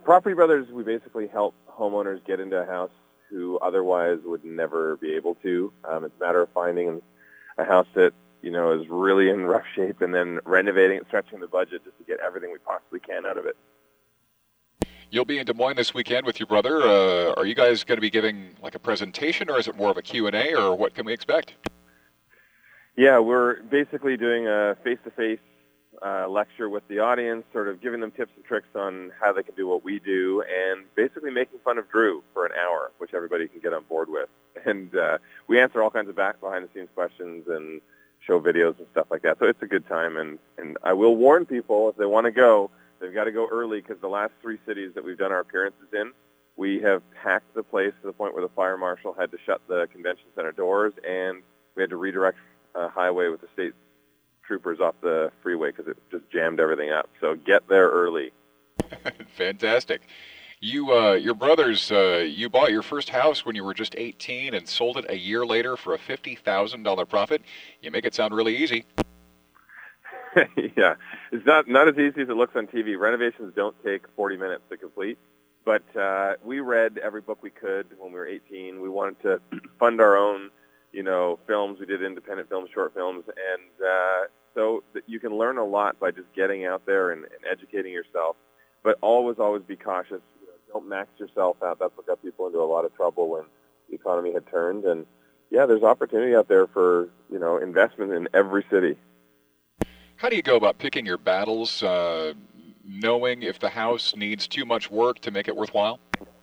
Property Brothers, we basically help homeowners get into a house who otherwise would never be able to. It's a matter of finding a house that, is really in rough shape and then renovating it, stretching the budget just to get everything we possibly can out of it. You'll be in Des Moines this weekend with your brother. Are you guys going to be giving like a presentation, or is it more of a Q&A, or what can we expect? Yeah, we're basically doing a face-to-face lecture with the audience, sort of giving them tips and tricks on how they can do what we do, and basically making fun of Drew for an hour, which everybody can get on board with. And we answer all kinds of behind-the-scenes questions and show videos and stuff like that. So it's a good time, and I will warn people, if they want to go, they've got to go early, because the last 3 cities that we've done our appearances in, we have packed the place to the point where the fire marshal had to shut the convention center doors, and we had to redirect a highway with the state troopers off the freeway because it just jammed everything up. So get there early. Fantastic. Your brothers, you bought your first house when you were just 18 and sold it a year later for a $50,000 profit. You make it sound really easy. Yeah, it's not as easy as it looks on TV. Renovations don't take 40 minutes to complete, but we read every book we could when we were 18. We wanted to fund our own, films. We did independent films, short films, and so you can learn a lot by just getting out there and educating yourself. But always be cautious. Don't max yourself out. That's what got people into a lot of trouble when the economy had turned. And yeah, there's opportunity out there for investment in every city. How do you go about picking your battles, knowing if the house needs too much work to make it worthwhile?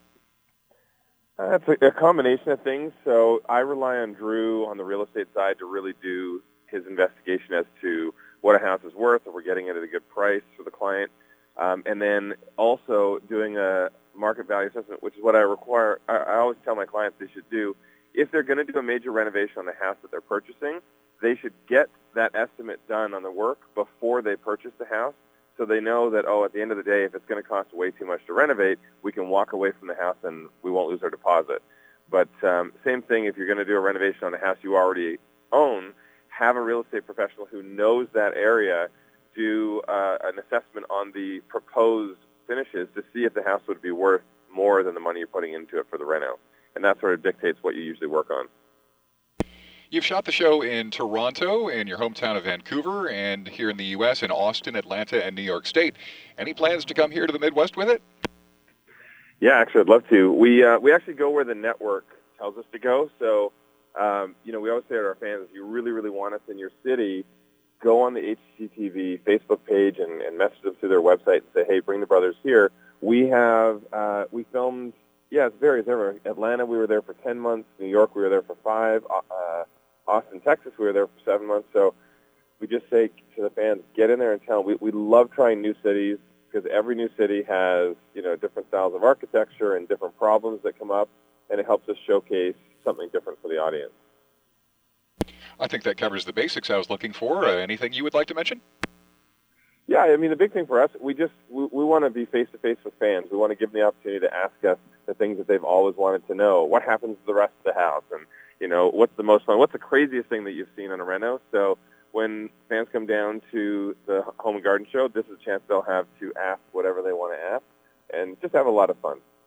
It's a combination of things. So I rely on Drew on the real estate side to really do his investigation as to what a house is worth, if we're getting it at a good price for the client, and then also doing a market value assessment, which is what I require. I always tell my clients they should do. If they're going to do a major renovation on the house that they're purchasing, they should get that estimate done on the work before they purchase the house, so they know that, at the end of the day, if it's going to cost way too much to renovate, we can walk away from the house and we won't lose our deposit. But same thing, if you're going to do a renovation on a house you already own, have a real estate professional who knows that area do an assessment on the proposed finishes to see if the house would be worth more than the money you're putting into it for the reno. And that sort of dictates what you usually work on. You've shot the show in Toronto, in your hometown of Vancouver, and here in the U.S. in Austin, Atlanta, and New York State. Any plans to come here to the Midwest with it? Yeah, actually, I'd love to. We actually go where the network tells us to go. So, we always say to our fans, if you really, really want us in your city, go on the HGTV Facebook page and message them through their website and say, hey, bring the brothers here. We filmed, it varies everywhere. Atlanta, we were there for 10 months. New York, we were there for 5. Austin, Texas, we were there for 7 months. So we just say to the fans, get in there and tell them. We love trying new cities because every new city has, different styles of architecture and different problems that come up, and it helps us showcase something different for the audience. I think that covers the basics I was looking for. Anything you would like to mention? Yeah, the big thing for us, we want to be face-to-face with fans. We want to give them the opportunity to ask us the things that they've always wanted to know. What happens to the rest of the house? And, what's the most fun? What's the craziest thing that you've seen on a reno? So when fans come down to the Home and Garden Show, this is a chance they'll have to ask whatever they want to ask and just have a lot of fun.